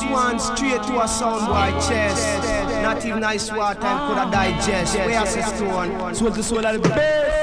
one straight to a sound boy chest. Not even nice water time could have digest. Where is the stone? Soul to soul of the bass.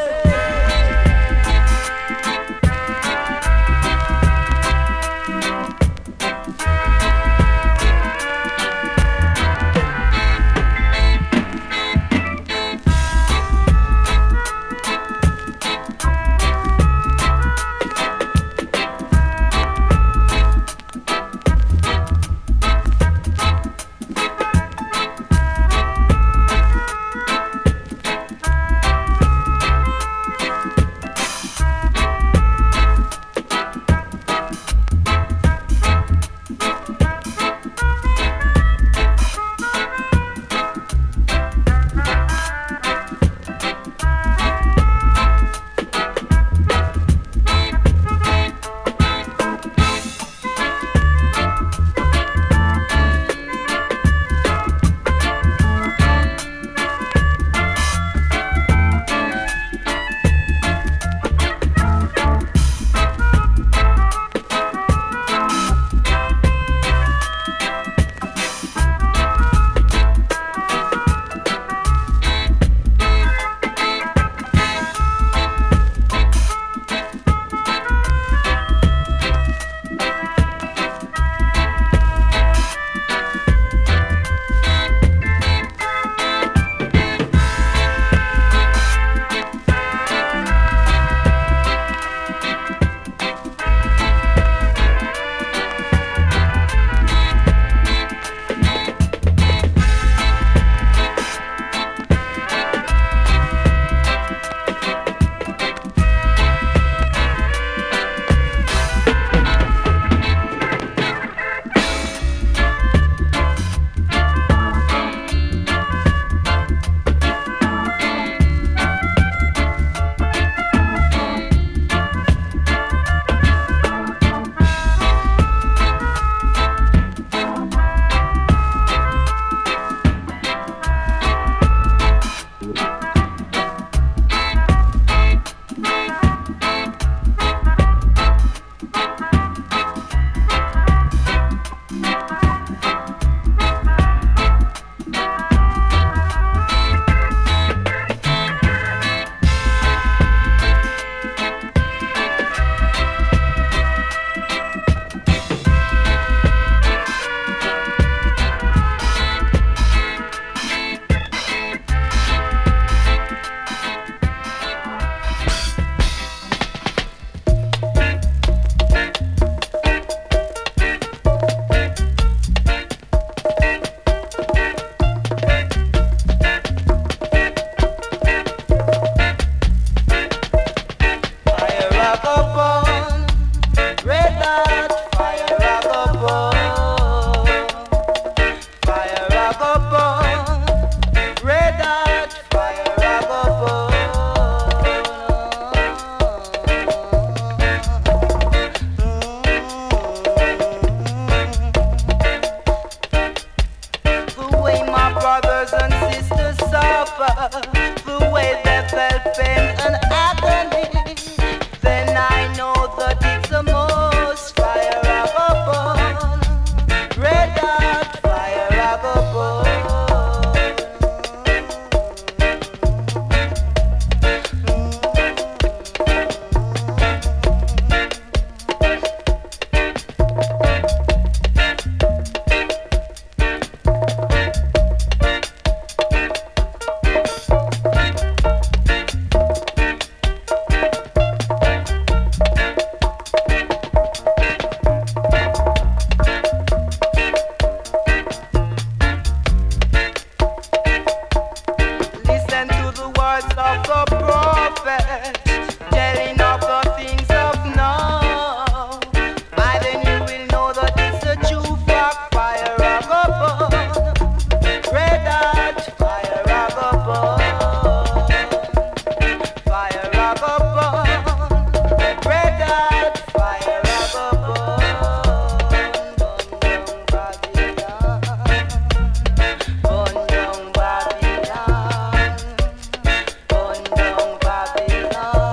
Babylon.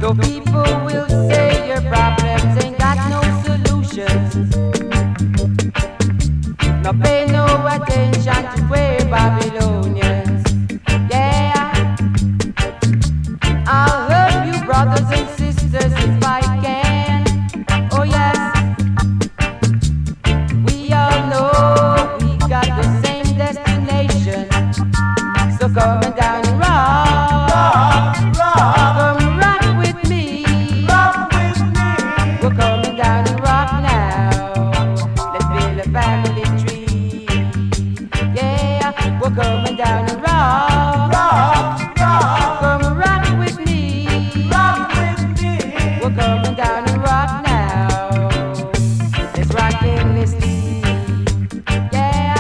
Though people will say your problems ain't got no solutions, no pay no attention to where Babylonians. Yeah, I'll help you, brothers and sisters, if I can. Oh yes, we all know we got the same destination. So come and down and rock, come rock with me. We're coming down and rock now. Let's build a family tree. Yeah, we're coming down and rock, come rock with me. We're coming down and rock now. Let's rock endlessly. Yeah.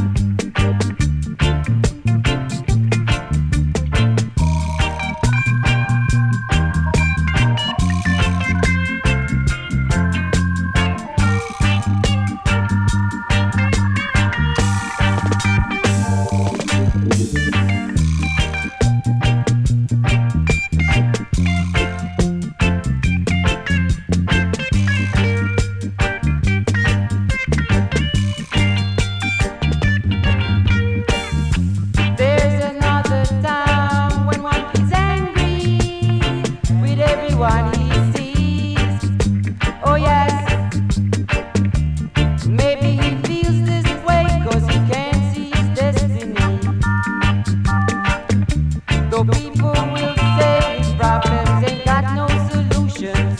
There's another time when one is angry with everyone he sees. Oh yes, maybe he feels this way 'cause he can't see his destiny. Though people will say his problems ain't got no solutions,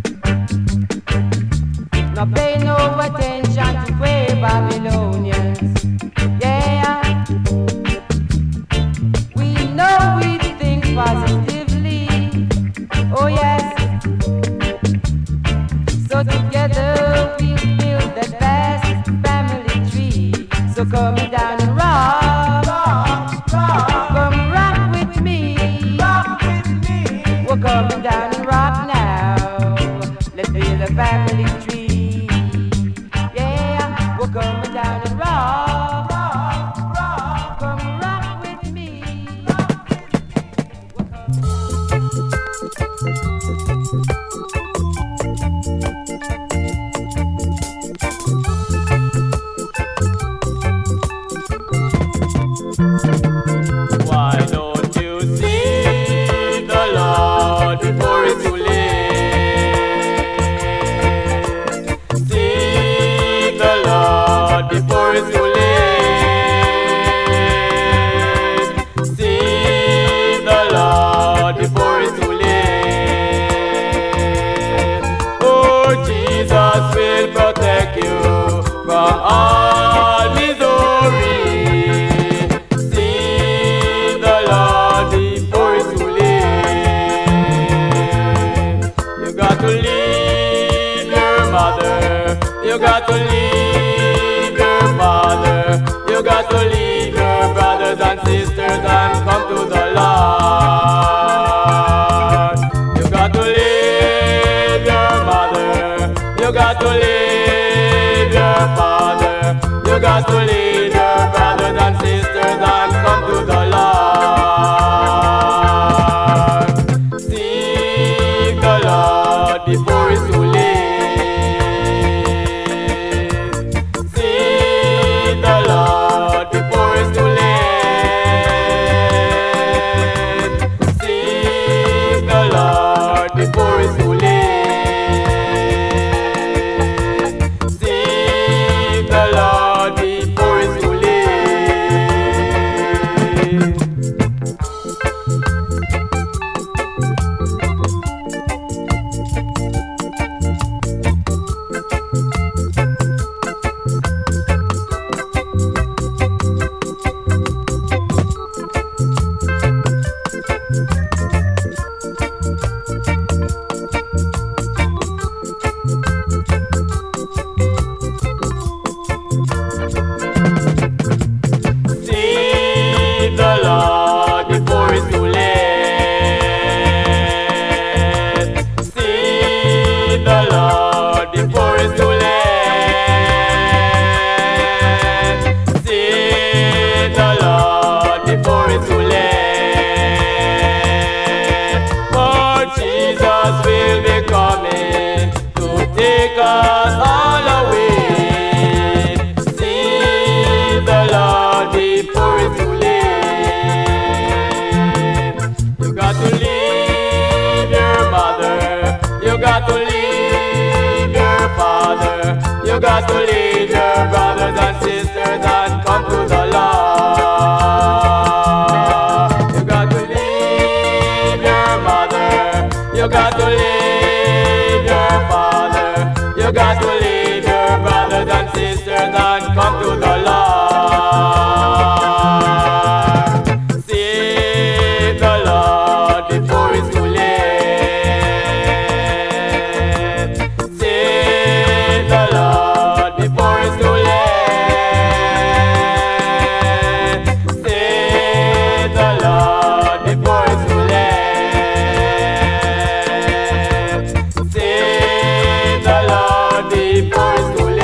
no pay no attention to where Babylonians. Yeah, we know we think positively. Oh yes, so together we'll build that vast family tree. So come down and rock, come rock with me. We're coming down and rock now. Let's build a family tree. Yeah, we're coming down and rock, come rock with me. Why don't you seek the Lord before it's too late? Seek the Lord before it's too late. Seek the Lord before it's too late. Oh, Jesus will protect you from all misery. Seek the Lord before it's too late. You got to leave your mother. You got to leave your father. You got to leave your brothers and sisters and come to the Lord. You got to leave your mother. You got to leave your father. You got to leave your brothers and sisters and come to the Lord. Seek the Lord before it's too late. Seek the Lord before it's too late. Seek the Lord before it's too late. Seek the Lord before got to leave your father. You got to leave your brothers and sisters and come to the Lord. You got to leave your mother. You got to leave your father. You got to leave your brothers and sisters and come to the Lord. Seek the Lord before it's too late. Seek the Lord before it's too late. Seek the Lord before it's too late. Seek the Lord before it's too late.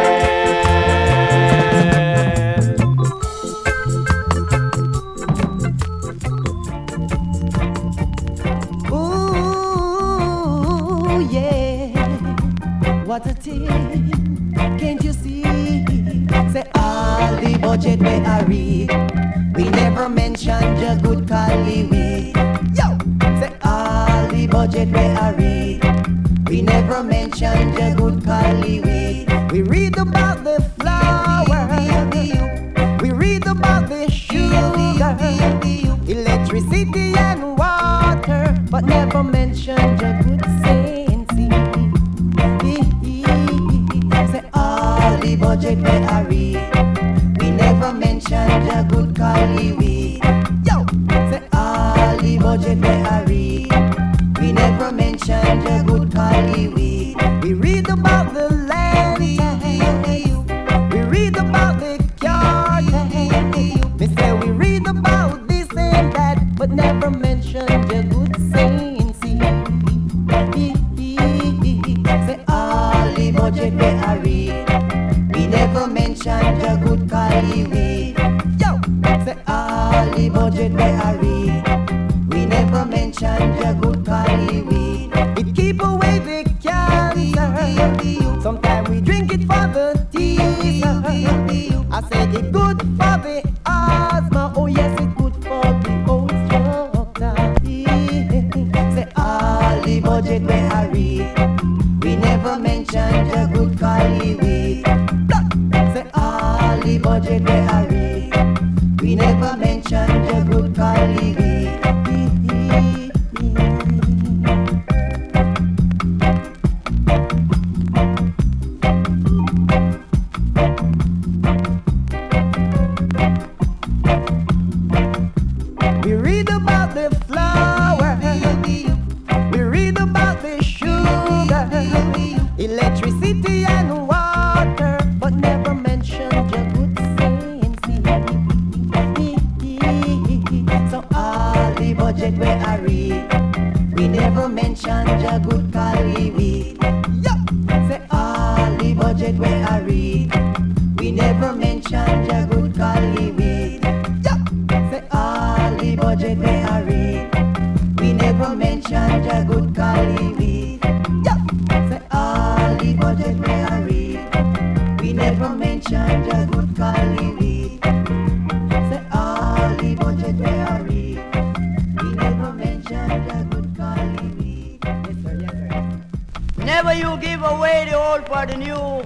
Ooh, yeah, what a thing, can't you see? Say all the budget we are read, we never mentioned the good Cali weed. Yo, say all the budget we are read, we never mentioned the good Cali weed. We read about the flower, we read about the sugar, electricity and water, but never mention the good sense. Say all the budget we are read, we never mention the good Cali weed. Yo, say all the budget we are read, we never mention the good Cali weed. We read about the land, we read about the cure. Me say we read about this and that, but never mention the good saints. Say all the budget we are read, we never mention the good Cali weed. Yo, say all the budget we are read, we never mention the good Cali weed. It keep away the cancer. Sometimes we drink it for the teeth. I said it good for the asthma. Oh yes, it good for the old structure. Say all the budget we are read, we never mention the good Cali weed. Say all the budget we are read, we never mention the good Cali weed. We read about the flower, we read about the sugar, electricity and water, but never mention the good sense. So all the budget we are read, we never mention the good Cali weed. Yo, say all the budget we are read, we never mention the good Cali weed. Yo, say all the budget we are read, we never mention the good Cali weed. Yo, say all the budget we are read, we never mention the good Cali weed. Say all the budget we are read, we never mention the good Cali weed. Yes sir, yes sir. Never you give away the old for the new.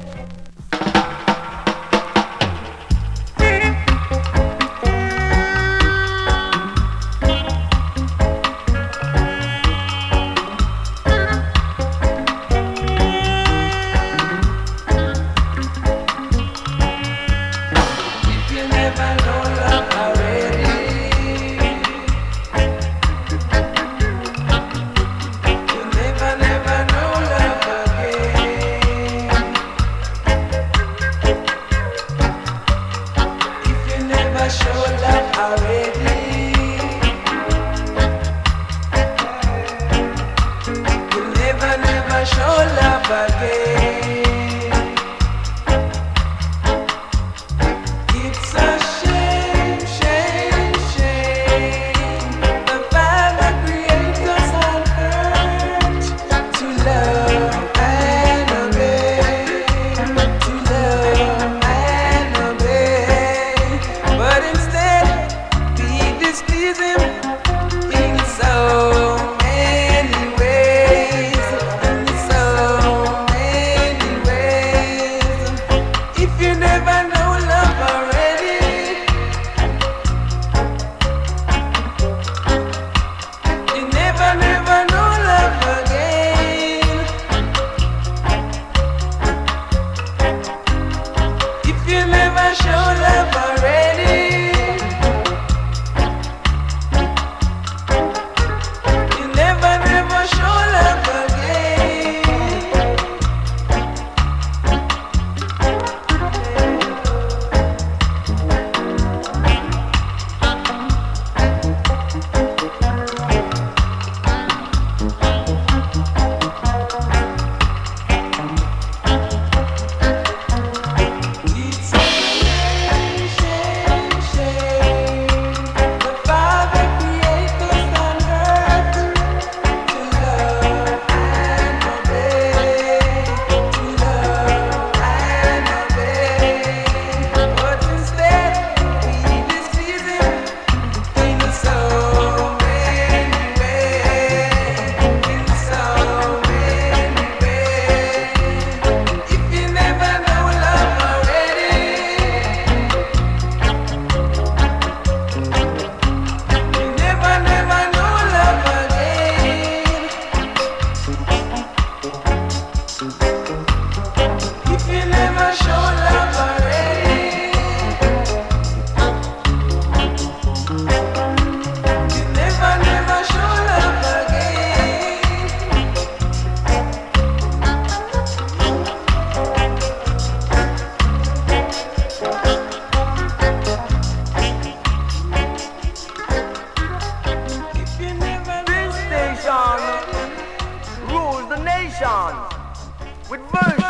with version.